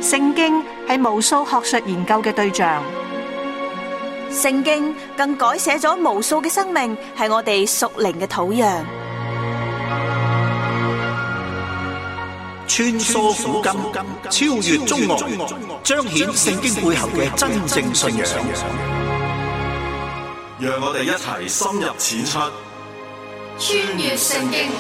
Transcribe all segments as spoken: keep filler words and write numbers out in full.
聖經係無數學術研究嘅對象， 聖經更改寫咗無數嘅生命，係我哋屬靈嘅土壤。 穿梭古今，超越中外，彰顯聖經背後嘅真正信仰。 讓我哋一齊深入淺出， 穿越聖經。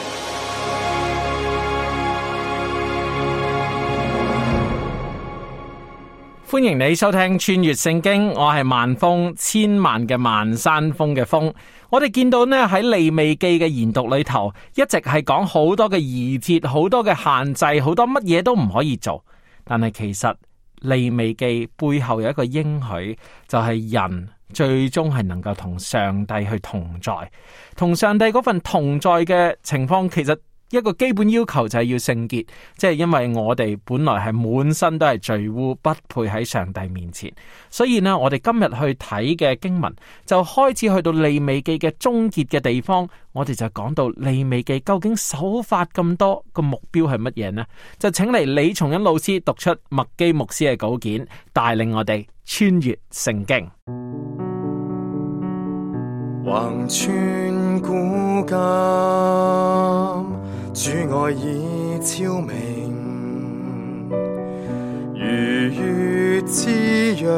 歡迎你收聽穿越聖經，我係萬峰，千萬嘅萬山峰嘅峰。我哋見到呢喺利未記嘅研讀裏頭，一直係講好多嘅儀節，好多嘅限制，好多乜嘢都唔可以做。但係其實利未記背後有一個應許，就係人最終係能夠同上帝去同在，同上帝嗰份同在嘅情況，其實一個基本要求就係要聖潔，即係因為我哋本來係滿身都係罪污，不配喺上帝面前。所以呢，我哋今日去睇嘅經文就開始去到利未記嘅終結嘅地方，我哋就講到利未記究竟守法咁多個目標係乜嘢呢？就請嚟李松恩老師讀出麥基牧師嘅稿件，帶領我哋穿越聖經。 橫穿古今，主愛已昭明，如月之約，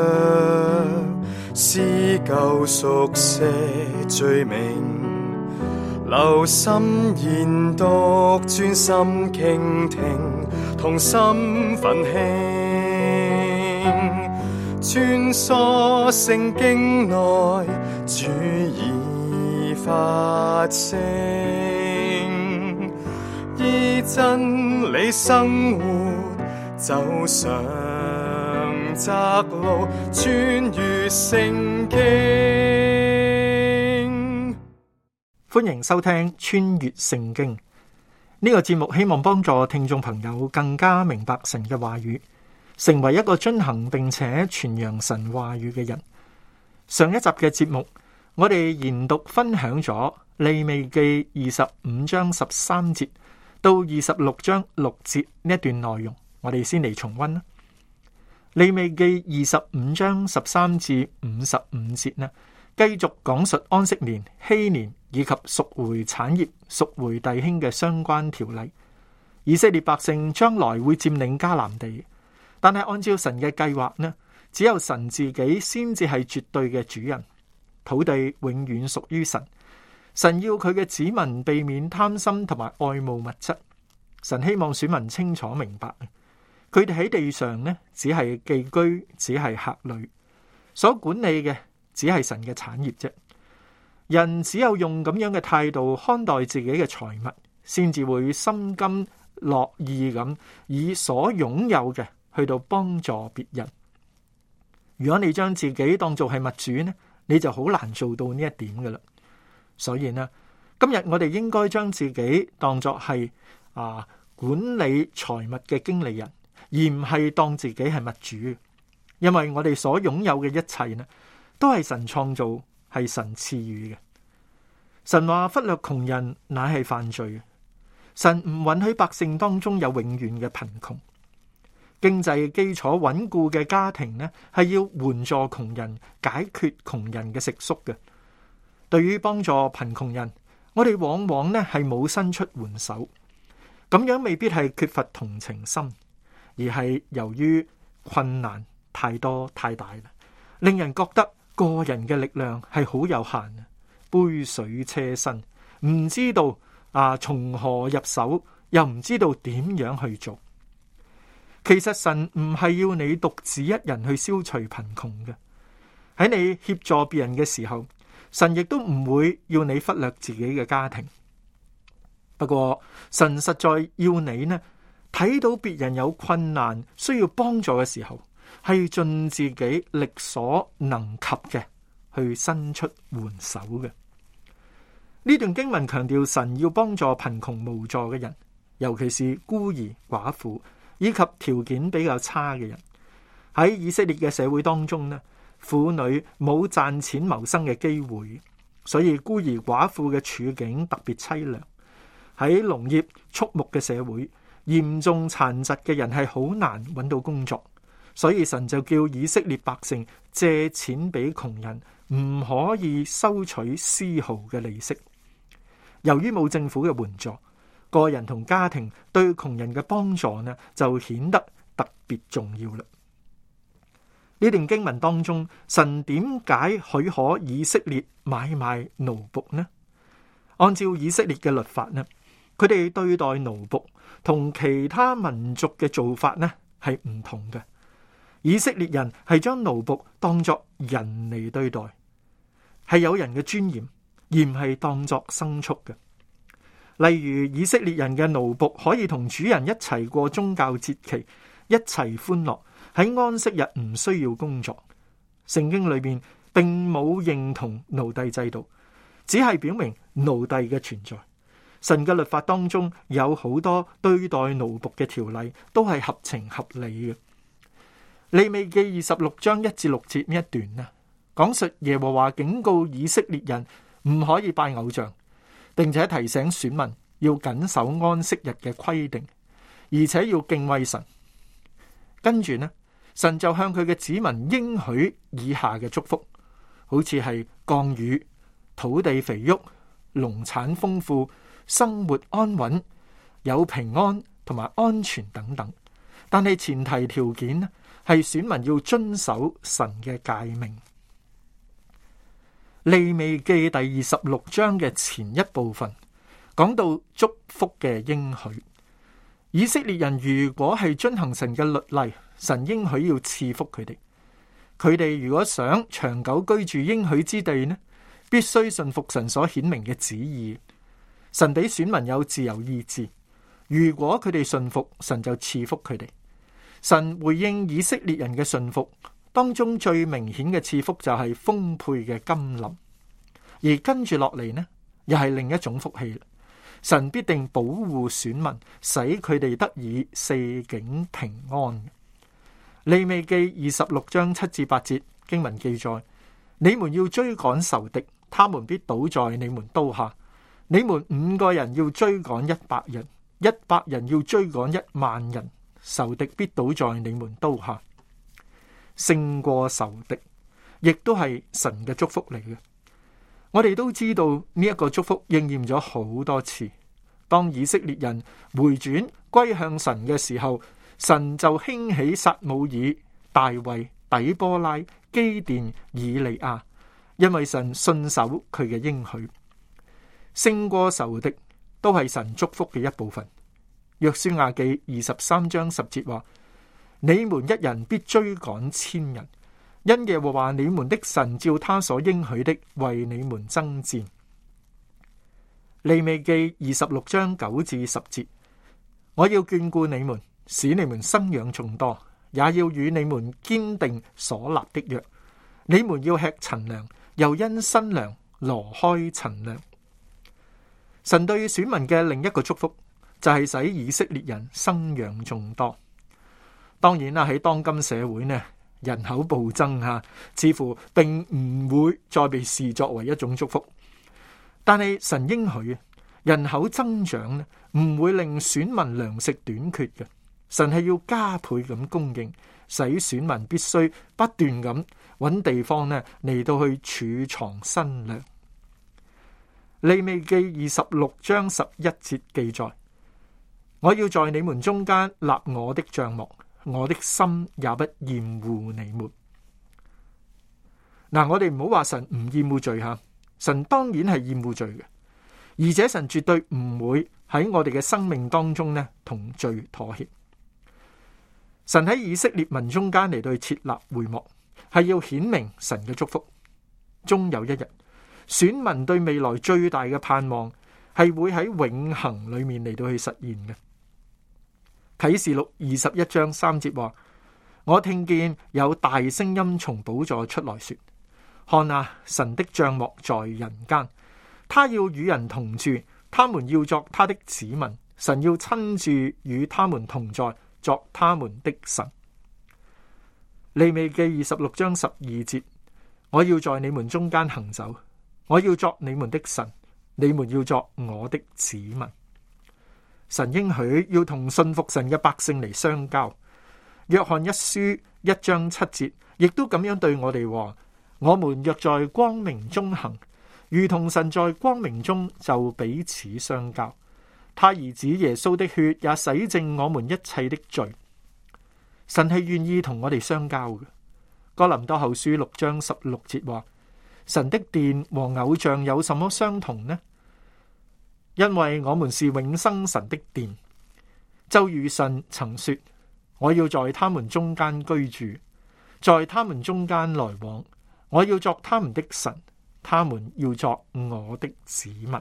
撕舊熟寫罪名，留心研讀，專心傾聽，同心奮興，穿梭聖經內，主已發聲，依真理生活，走上窄路，穿越聖經。 歡迎收聽穿越聖經呢個節目，希望幫助聽眾朋友更加明白神嘅話語，成為一個遵行並且傳揚神話語嘅人。上一集嘅節目，我哋研讀分享咗利未記二十五章十三節到二十六章六節呢一段內容，我哋先嚟重溫啦。利未記二十五章十三至五十五節呢，繼續講述安息年、禧年以及贖回產業、贖回弟兄嘅相關條例。以色列百姓將來會佔領迦南地，但係按照神嘅計劃呢，只有神自己先至係絕對嘅主人，土地永遠屬於神。神要佢嘅子民避免貪心同埋愛慕物質。神希望選民清楚明白，佢哋喺地上呢，只係寄居，只係客旅，所管理嘅只係神嘅產業啫。人只有用咁樣嘅態度看待自己嘅財物，先至會心甘樂意咁以所擁有嘅去到幫助別人。如果你將自己當做係物主呢，你就好難做到呢一點噶啦。所以呢，今日我哋應該將自己當作係啊管理財物嘅經理人，而唔係當自己係物主。因為我哋所擁有嘅一切呢，都係神創造，係神賜予嘅。神話忽略窮人乃係犯罪。神唔允許百姓當中有永遠嘅貧窮。經濟基礎穩固嘅家庭呢，係要援助窮人，解決窮人嘅食宿嘅。對於幫助貧窮人，我哋往往呢係冇伸出援手，咁樣未必係缺乏同情心，而係由於困難太多太大啦，令人覺得個人嘅力量係好有限，杯水車薪，唔知道啊從何入手，又唔知道點樣去做。其實神唔係要你獨自一人去消除貧窮嘅，喺你協助別人嘅時候，神亦都唔會要你忽略自己嘅家庭。不過神實在要你呢，睇到別人有困難需要幫助嘅時候，係盡自己力所能及嘅去伸出援手嘅。呢段經文強調神要幫助貧窮無助嘅人，尤其是孤兒寡婦以及條件比較差嘅人。喺以色列嘅社會當中呢，婦女冇賺錢謀生嘅機會，所以孤兒寡婦嘅處境特別淒涼。喺農業畜牧嘅社會， 嚴重殘疾嘅人係好難揾到工作，所以神就叫以色列百姓借錢俾窮人，唔可以收取絲毫嘅利息。由於冇政府嘅援助，個人同家庭對窮人嘅幫助呢，就顯得特別重要啦。呢段經文當中，神點解許可以色列買賣奴僕呢？按照以色列嘅律法呢，佢哋對待奴僕同其他民族嘅做法呢係唔同嘅。以色列人係將奴僕當作人嚟對待，係有人嘅尊嚴，而唔係當作牲畜嘅。例如以色列人嘅奴僕可以同主人一齊過宗教節期，一齊歡樂，喺安息日唔需要工作。聖經裏面並冇認同奴隸制度，只係表明奴隸嘅存在。神嘅律法當中有好多對待奴僕嘅條例，都係合情合理嘅。利未記二十六章一至六節呢一段呢，講述耶和華警告以色列人唔可以拜偶像，並且提醒選民要謹守安息日嘅規定，而且要敬畏神。跟住呢，神就向佢嘅子民應許以下嘅祝福，好似係降雨、土地肥沃、農產豐富、生活安穩、有平安同埋安全等等。但係前提條件呢，係選民要遵守神嘅誡命。利未記第二十六章嘅前一部分講到祝福嘅應許，以色列人如果係遵行神嘅律例，神應許要賜福佢哋。佢哋如果想長久居住應許之地呢，必須信服神所顯明嘅旨意。神俾選民有自由意志，如果佢哋信服，神就賜福佢哋。神回應以色列人嘅信服，當中最明顯嘅賜福就係豐沛嘅甘霖，而跟住落嚟呢，又係另一種福氣。神必定保護選民，使佢哋得以四境平安。利未記二十六章七至八節經文記載：你們要追趕仇敵，他們必倒在你們刀下。你們五個人要追趕一百人，一百人要追趕一萬人，仇敵必倒在你們刀下。勝過仇敵，亦都係神嘅祝福嚟嘅。我哋都知道呢一個祝福應驗咗好多次。當以色列人回轉歸向神嘅時候，神就興起撒母耳、大衛、底波拉、基甸、以利亞，因為神信守佢嘅應許。勝過仇敵都係神祝福嘅一部分。約書亞記二十三章十節話：你們一人必追趕千人，因耶和華你們的神照他所應許的為你們爭戰。利未記二十六章九至十節：我要眷顧你們，使你們生養眾多，也要與你們堅定所立的約。你們要吃陳糧，又因新糧挪開陳糧。神對選民嘅另一個祝福就係使以色列人生養眾多。當然啦，喺當今社會呢，人口暴增吓，似乎並唔會再被視作為一種祝福。但係神應許人口增長呢，唔會令選民糧食短缺嘅。神係要加倍咁供應，使選民必須不斷咁揾地方呢嚟到去儲藏新糧。利未記二十六章十一節記載：我要在你們中間立我的帳幕，我的心也不厭惡你們。嗱，我哋唔好話神唔厭惡罪吓，神當然係厭惡罪嘅，而且神絕對唔會喺我哋嘅生命當中呢同罪妥協。神喺以色列民中間嚟到去設立會幕，係要顯明神嘅祝福。終有一日，選民對未來最大嘅盼望係會喺永恆裏面嚟到去實現嘅。啟示錄二十一章三節話：我聽見有大聲音從寶座出來說，看啊，神的帳幕在人間，他要與人同住，他們要作他的子民，神要親自與他們同在，作他們的神。利未記二十六章十二節：我要在你們中間行走，我要作你們的神，你們要作我的子民。 神應許要同信服神嘅百姓嚟相交。約翰一書一章七節亦都咁樣對我哋話：我們若在光明中行，如同神在光明中，就彼此相交。他兒子耶穌的血也洗淨我們一切的罪。神係願意同我哋相交嘅。哥林多後書六章十六節話：神的殿和偶像有什麼相同呢？因為我們是永生神的殿，就如神曾說：我要在他們中間居住，在他們中間來往，我要作他們的神，他們要作我的子民。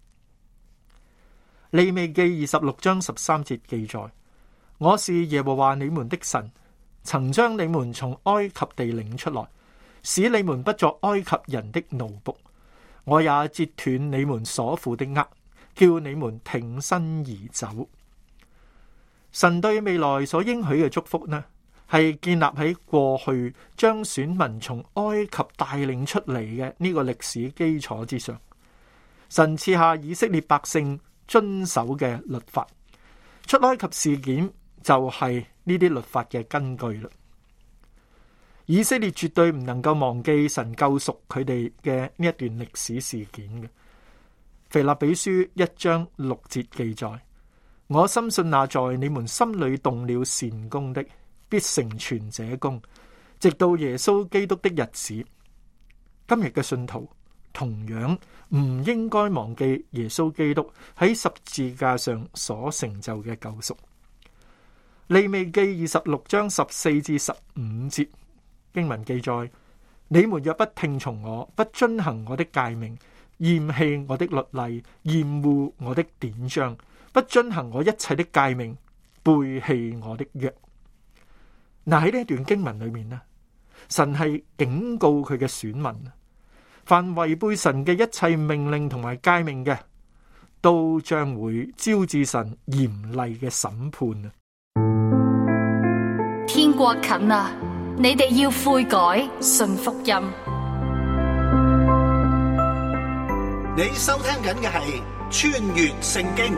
利未記二十六章十三節記載：我是耶和華你們的神，曾將你們從埃及地領出來，使你們不作埃及人的奴僕。我也截斷你們所負的軛，叫你們挺身而走。神對未來所應許嘅祝福呢，係建立喺過去將選民從埃及帶領出嚟嘅呢個歷史基礎之上。神賜下以色列百姓遵守嘅律法，出埃及事件就係呢啲律法嘅根據啦。以色列絕對唔能夠忘記神救贖佢哋嘅呢一段歷史事件嘅。腓立比書一章六節記載：我深信那在你們心裏動了善工的，必成全這工，直到耶穌基督的日子。今日嘅信徒同樣唔應該忘記耶穌基督喺十字架上所成就嘅救贖。利未記二十六章十四至十五節經文記載：你們若不聽從我，不遵行我的誡命，厭棄我的律例，厭惡我的典章，不遵行我一切的誡命，背棄我的約。嗱，喺呢一段經文裏面呢，神係警告佢嘅選民，凡違背神嘅一切命令同埋誡命嘅，都將會招致神嚴厲嘅審判啊！ 天國近啊，你哋要悔改，信福音。 你收聽緊嘅係穿越聖經。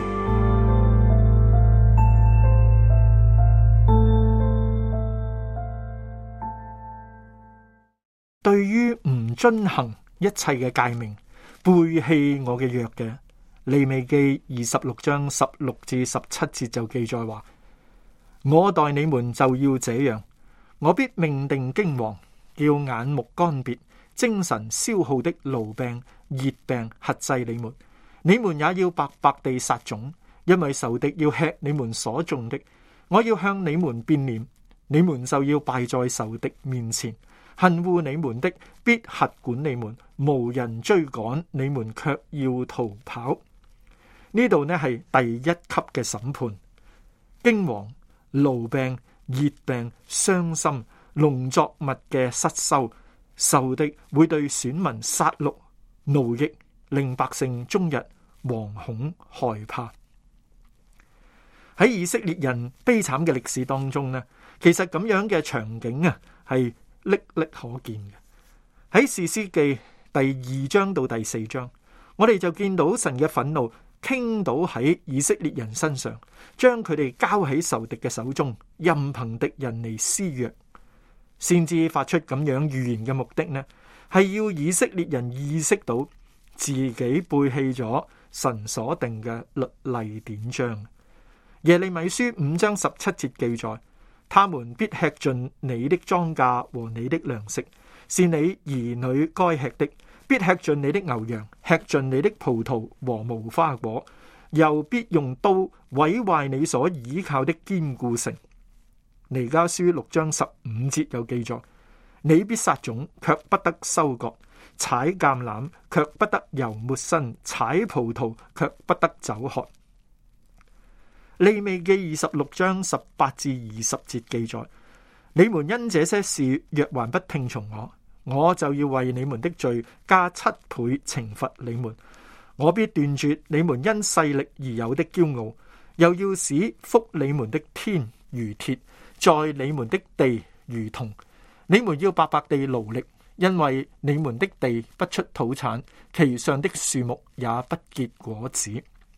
對於唔遵行一切嘅誡命，背棄我嘅約嘅，利未記二十六章十六至十七節就記載話：我待你們就要這樣，我必命定驚惶，叫眼目乾癟、精神消耗的癆病、熱病轄制你們。你們也要白白地撒種，因為仇敵要吃你們所種的。我要向你們變臉，你們就要敗在仇敵面前。恨惡你們的必轄管你們，無人追趕，你們卻要逃跑。呢度呢係第一級嘅審判，驚惶、癆病、熱病、傷心、農作物嘅失收，仇敵會對選民殺戮、奴役，令百姓終日惶恐害怕。喺以色列人悲慘嘅歷史當中呢，其實咁樣嘅場景啊係歷歷可見嘅。喺士師記第二章到第四章，我哋就見到神嘅憤怒傾倒喺以色列人身上，將佢哋交喺仇敵嘅手中，任憑敵人嚟施虐。先至發出咁樣預言嘅目的呢，係要以色列人意識到自己背棄咗神所定嘅律例典章。耶利米書五章十七節記載：他們必吃盡你的莊稼和你的糧食，是你兒女該吃的；必吃盡你的牛羊，吃盡你的葡萄和無花果，又必用刀毀壞你所倚靠的堅固城。彌迦書六章十五節有記載：你必撒種，卻不得收割；踩橄欖，卻不得油抹身；踩葡萄，卻不得酒喝。利未記二十六章十八至二十節記載：你們因這些事若還不聽從我，我就要為你們的罪加七倍懲罰你們。我必斷絕你們因勢力而有的驕傲，又要使覆你們的天如鐵，在你們的地如銅。你們要白白地勞力，因為你們的地不出土產，其上的樹木也不結果子。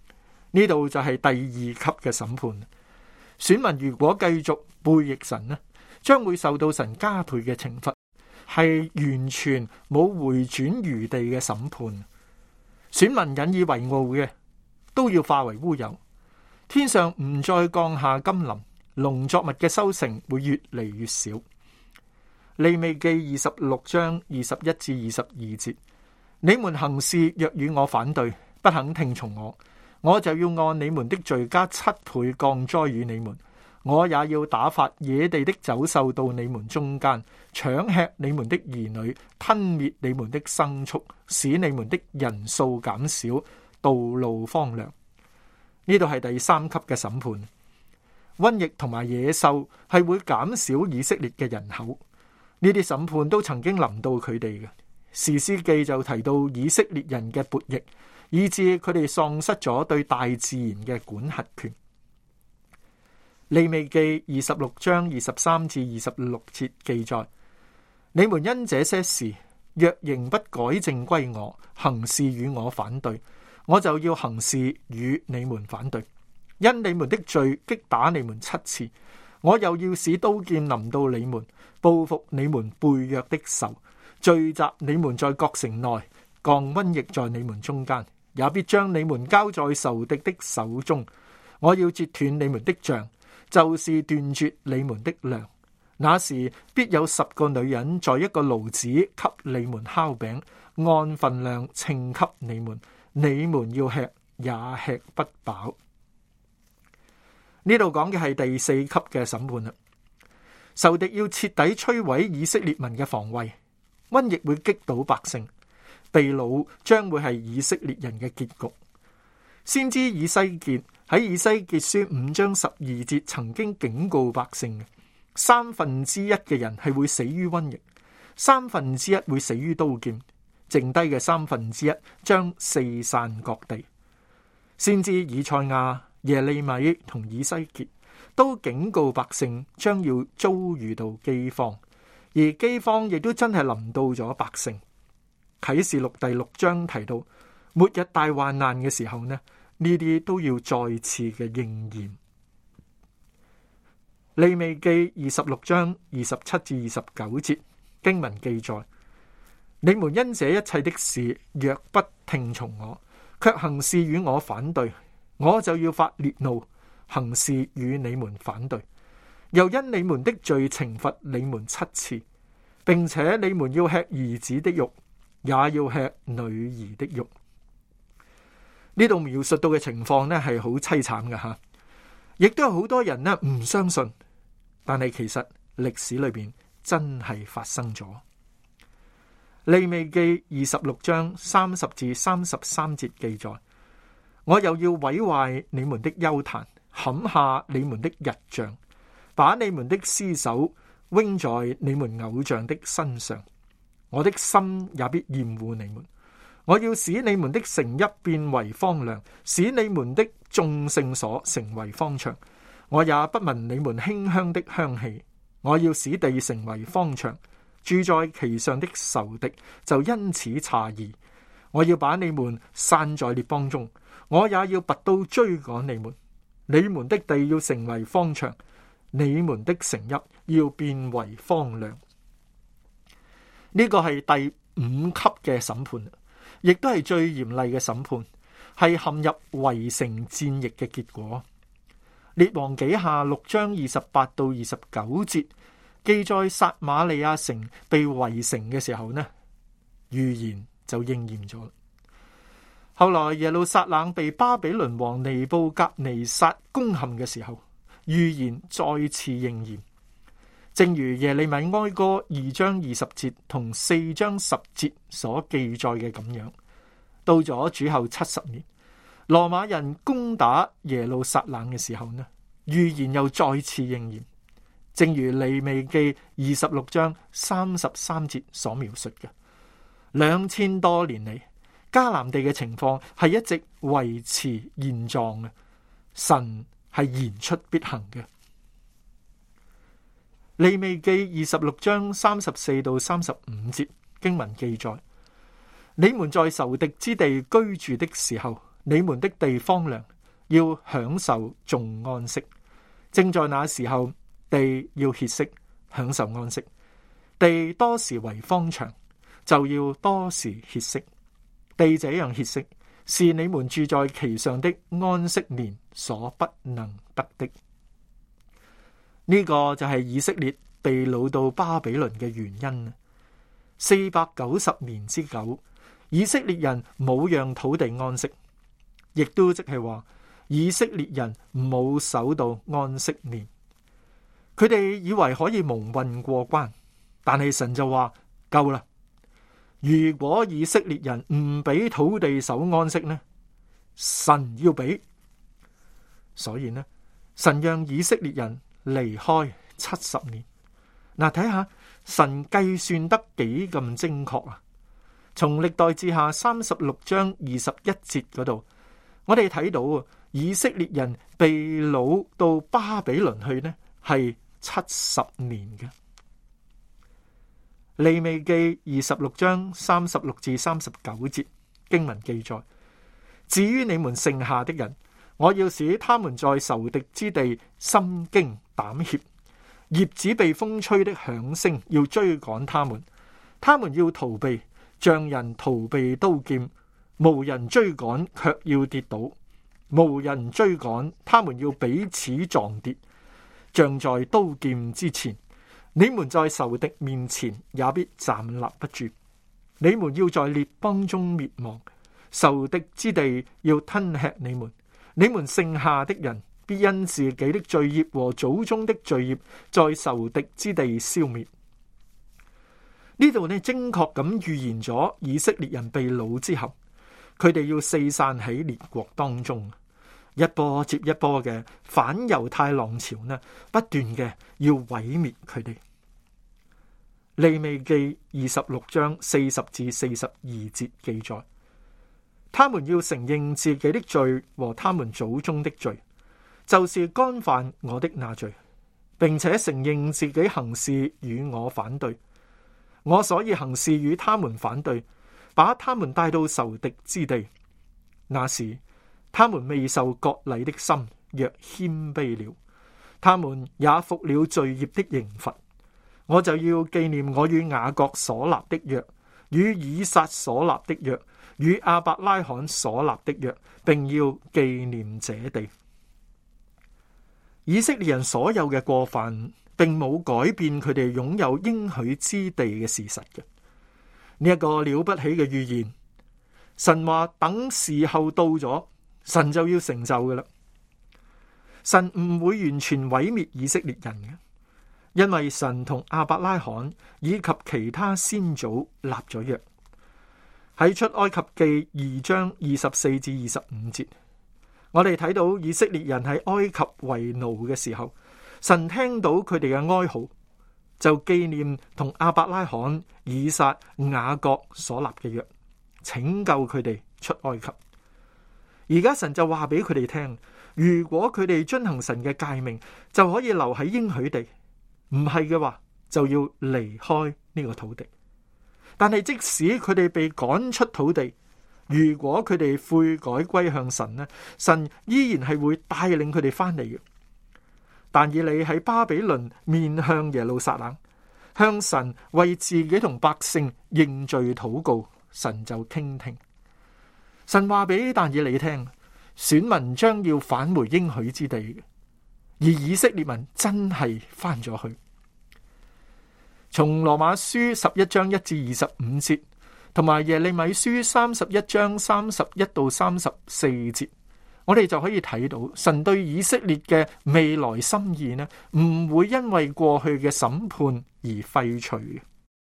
呢度就係第二級嘅審判。選民如果繼續背逆神呢，將會受到神加倍嘅懲罰，係完全冇回轉餘地嘅審判。選民引以為傲嘅，都要化為烏有。天上唔再降下甘霖，農作物嘅收成會越嚟越少。利未記二十六章二十一至二十二節，你們行事若與我反對，不肯聽從我，我就要按你們的罪加七倍降災與你們。我也要打發野地的走獸到你們中間，搶吃你們的兒女，吞滅你們的牲畜，使你們的人數減少，道路荒涼。呢度係第三級嘅審判。瘟疫同埋野獸係會減少以色列嘅人口。呢啲審判都曾經臨到佢哋嘅。士師記就提到以色列人嘅悖逆，以致佢哋喪失咗對大自然嘅管轄權。利未記二十六章二十三至二十六節記載：你們因這些事，若仍不改正歸我，行事與我反對，我就要行事與你們反對。因你們的罪擊打你們七次，我又要使刀劍臨到你們，報復你們背約的仇，聚集你們在各城內，降瘟疫在你們中間，也必將你們交在仇敵的手中。我要截斷你們的杖，就是斷絕你們的糧。那時必有十個女人在一個爐子給你們烤餅，按份量稱給你們，你們要吃也吃不飽。呢度講嘅係第四級嘅審判啦。仇敵要徹底摧毀以色列民嘅防衛，瘟疫會擊倒百姓，被擄將會係以色列人嘅結局。先知以西結喺以西結書五章十二節曾經警告百姓嘅，三分之一嘅人係會死於瘟疫，三分之一會死於刀劍，剩低嘅三分之一將四散各地。先知以賽亞、耶利米同以西結都警告百姓將要遭遇到饑荒，而饑荒亦都真係臨到咗百姓。啟示錄第六章提到末日大患難嘅時候呢，呢啲都要再次嘅應驗。利未記二十六章二十七至二十九節經文記載：你們因這一切的事，若不聽從我，卻行事與我反對，我就要發烈怒，行事與你們反對，又因你們的罪懲罰你們七次，並且你們要吃兒子的肉，也要吃女兒的肉。呢度描述到嘅情況呢係好淒慘嘅吓，亦都有好多人呢唔相信，但係其實歷史裏邊真係發生咗。利未記二十六章三十至三十三節記載：我又要毀壞你們的邱壇，砍下你們的日像，把你們的屍首扔在你們偶像的身上。我的心也必厭惡你們。我要使你們的城邑變為荒涼，使你們的眾聖所成為荒場。我也不聞你們馨香的香氣。我要使地成為荒場，住在其上的仇敵就因此詫異。我要把你們散在列邦中，我也要拔刀追趕你們。你們的地要成為荒場，你們的城邑要變為荒涼。呢個係第五級嘅審判，亦都係最嚴厲嘅審判，係陷入圍城戰役嘅結果。列王紀下六章二十八到二十九節記載撒瑪利亞城被圍城嘅時候呢，預言就應驗咗。後來耶路撒冷被巴比倫王尼布甲尼撒攻陷嘅時候，預言再次應驗。正如耶利米哀歌二章二十節同四章十節所記載嘅咁樣，到咗主後七十年，羅馬人攻打耶路撒冷嘅時候呢，預言又再次應驗。正如利未記二十六章三十三節所描述嘅，兩千多年嚟，迦南地嘅情況係一直維持現狀嘅，神係言出必行嘅。利未記二十六章三十四到三十五節經文記載：你們在仇敵之地居住的時候，你們的地荒涼， 要享受眾安息。正在那時候，地要歇息，享受安息。地多時為荒場，就要多時歇息。地這樣歇息，是你們住在其上的安息年所不能得的。呢、這個就係以色列被擄到巴比倫嘅原因。四百九十年之久，以色列人冇讓土地安息，亦都即係話以色列人冇守到安息年。佢哋以為可以蒙混過關，但係神就話夠啦。如果以色列人唔俾土地守安息呢，神要俾。所以呢，神讓以色列人離開七十年。嗱，睇下神計算得幾咁精確啊！從歷代志下三十六章二十一節嗰度，我哋睇到以色列人被擄到巴比倫去呢，係七十年嘅。利未記二十六章三十六至三十九節經文記載：至於你們剩下的人，我要使他們在仇敵之地心驚膽怯，葉子被風吹的響聲要追趕他們，他們要逃避，像人逃避刀劍，無人追趕卻要跌倒，無人追趕，他們要彼此撞跌，像在刀劍之前。你們在仇敵面前也必站立不住，你們要在列邦中滅亡，仇敵之地要吞吃你們，你們剩下的人必因自己的罪孽和祖宗的罪孽，在仇敵之地消滅。呢度呢，精確咁預言咗以色列人被擄之後，佢哋要四散喺列國當中。一波接一波嘅反猶太浪潮呢，不斷嘅要毀滅佢哋。利未記二十六章四十至四十二節記載，他們要承認自己的罪和他們祖宗的罪，就是干犯我的那罪，並且承認自己行事與我反對。我所以行事與他們反對，把他們帶到仇敵之地。那時他們未受割禮的心若謙卑了，他們也服了罪孽的刑罰。我就要紀念我與雅各所立的約，與以撒所立的約，與亞伯拉罕所立的約，並要紀念這地。以色列人所有嘅過犯，並冇改變佢哋擁有應許之地嘅事實嘅。呢一個了不起嘅預言，神話等時候到咗，神就要成就嘅啦。神唔會完全毀滅以色列人嘅，因為神同亞伯拉罕以及其他先祖立咗約。喺出埃及記二章二十四至二十五節，我哋睇到以色列人喺埃及為奴嘅時候，神聽到佢哋嘅哀嚎，就紀念同亞伯拉罕、以撒、雅各所立嘅約，拯救佢哋出埃及。而家神就話俾佢哋聽，如果佢哋遵行神嘅誡命，就可以留喺應許地；唔係嘅話，就要離開呢個土地。但係即使佢哋被趕出土地，如果佢哋悔改歸向神呢，神依然係會帶領佢哋翻嚟嘅。但以理喺巴比倫面向耶路撒冷，向神為自己同百姓認罪禱告，神就傾聽。神話俾但以理聽，選民將要返回應許之地嘅，而以色列民真係翻咗去。從羅馬書十一章一至二十五節，同埋耶利米書三十一章三十一到三十四節，我哋就可以睇到神對以色列嘅未來心意呢，唔會因為過去嘅審判而廢除嘅。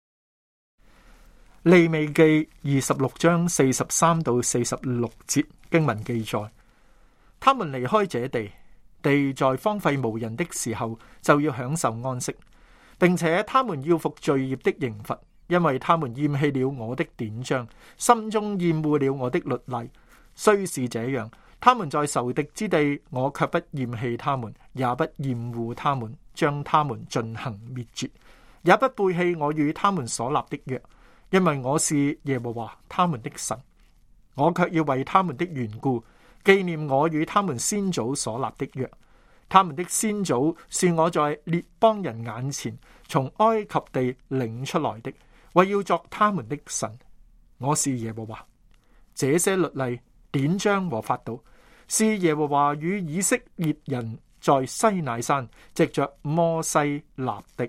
利未記二十六章四十三到四十六節經文記載，他們離開這地，地在荒廢無人的時候，就要享受安息，並且他們要服罪孽的刑罰，因為他們厭棄了我的典章，心中厭惡了我的律例。雖是這樣，他們在仇敵之地，我卻不厭棄他們，也不厭惡他們，將他們進行滅絕，也不背棄我與他們所立的約。因為我是耶和華他們的神，我卻要為他們的緣故紀念我與他們先祖所立的約。他們的先祖是我在列邦人眼前從埃及地領出來的，為要作他們的神。我是耶和華。這些律例、典章和法度，是耶和華與以色列人在西乃山藉着摩西立的。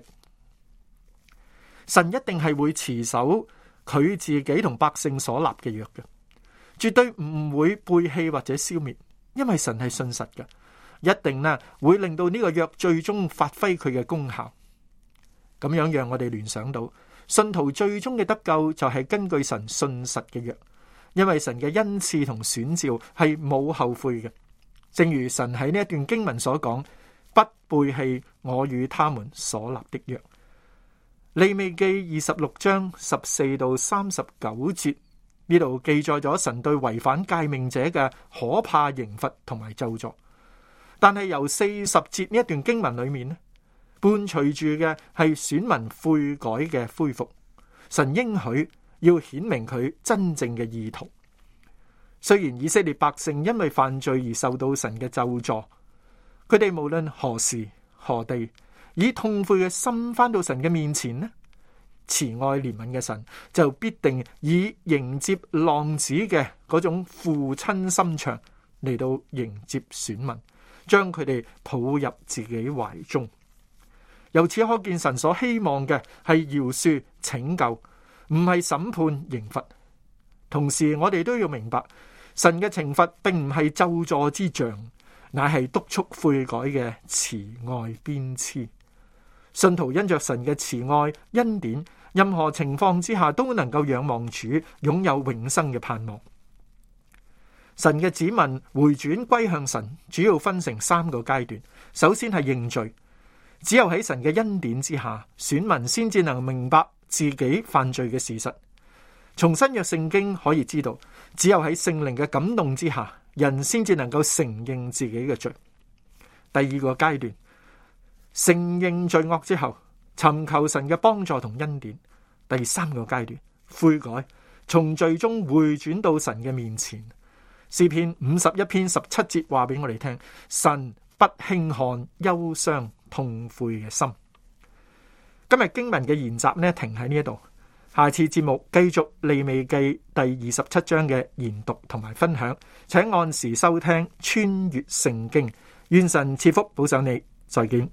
神一定係會持守佢自己同百姓所立嘅約嘅，絕對唔會背棄或者消滅，因為神係信實嘅，一定呢會令到呢個約最終發揮佢嘅功效。咁樣讓我哋聯想到，信徒最終嘅得救就係根據神信實嘅約，因為神嘅恩賜同選召係冇後悔嘅。正如神喺呢一段經文所講，不背棄我與他們所立的約。利未記二十六章十四到三十九節，呢度記載咗神對違反誡命者嘅可怕刑罰同埋咒詛。但係由四十節呢一段經文裏面呢，伴隨住嘅係選民悔改嘅恢復。神應許要顯明佢真正嘅意圖。雖然以色列百姓因為犯罪而受到神嘅咒詛，佢哋無論何時何地，以痛悔嘅心返到神嘅面前呢，慈愛憐憫嘅神就必定以迎接浪子嘅嗰種父親心腸嚟到迎接選民，將佢哋抱入自己懷中。由此可見，神所希望嘅係饒恕拯救，唔係審判刑罰。同時我哋都要明白，神嘅懲罰並唔係咒詛之杖，乃係督促悔改嘅慈愛鞭笞。信徒因着神嘅慈愛恩典，任何情況之下都能夠仰望主，擁有永生嘅盼望。神嘅子民回轉歸向神，主要分成三個階段。首先係認罪，只有喺神嘅恩典之下，選民先至能明白自己犯罪嘅事實。從新約聖經可以知道，只有喺聖靈嘅感動之下，人先至能夠承認自己嘅罪。第二個階段，承認罪惡之後，尋求神嘅幫助同恩典。第三個階段，悔改，從罪中回轉到神嘅面前。詩篇五十一篇十七節話俾我哋聽，神不輕看憂傷痛悔嘅心。今日經文嘅研習呢，停喺呢一度。下次節目繼續利未記第二十七章嘅研讀同埋分享，請按時收聽穿越聖經。願神賜福保守你，再見。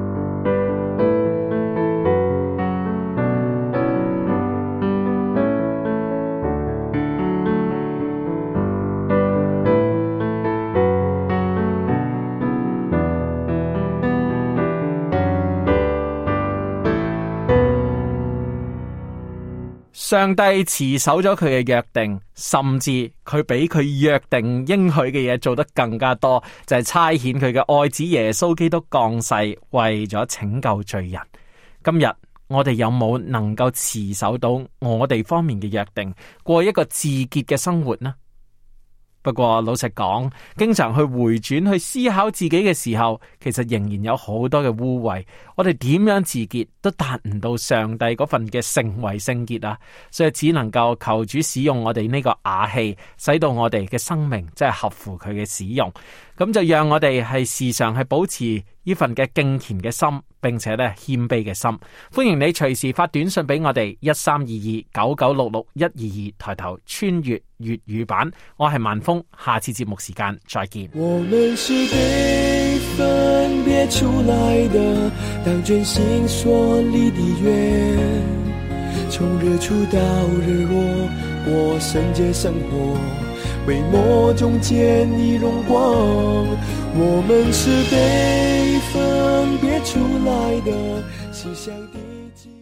上帝持守咗佢嘅約定，甚至佢比佢約定應許嘅嘢做得更加多，就係差遣佢嘅愛子耶穌基督降世，為咗拯救罪人。今日我哋有冇能夠持守到我哋方面嘅約定，過一個自潔嘅生活呢？不過老實講，經常去回轉去思考自己嘅時候，其實仍然有好多嘅污穢。我哋點樣自潔都達唔到上帝嗰份嘅成為聖潔啊！所以只能夠求主使用我哋呢個瓦器，使到我哋嘅生命即係合乎佢嘅使用。咁就讓我哋係時常係保持呢份嘅敬虔嘅心，並且咧謙卑嘅心。歡迎你隨時發短信俾我哋一三二二九九六六一二二，抬頭穿越粵語版。我係萬峰，下次節目時間再見。 我們是被分別出來的，當真心所立的約，從日出到日落，過聖潔生活，為我中見你榮光。我們是被分別出來的，是上帝。